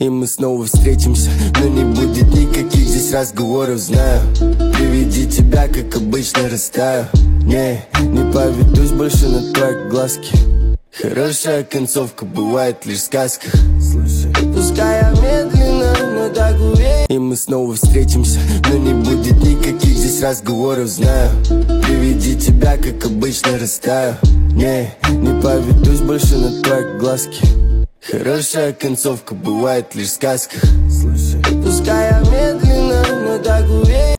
И мы снова встретимся, но не будет никаких здесь разговоров, знаю. Приведи тебя, как обычно, растаю. Не поведусь больше на твои глазки. Хорошая концовка бывает лишь в сказках. Слушай, пускай я медленно, но так уверен. И мы снова встретимся, но не будет никаких здесь разговоров, знаю. Приведи тебя, как обычно, растаю. Не поведусь больше на твои глазки. Хорошая концовка бывает лишь в сказках. Слушай, пускай я медленно.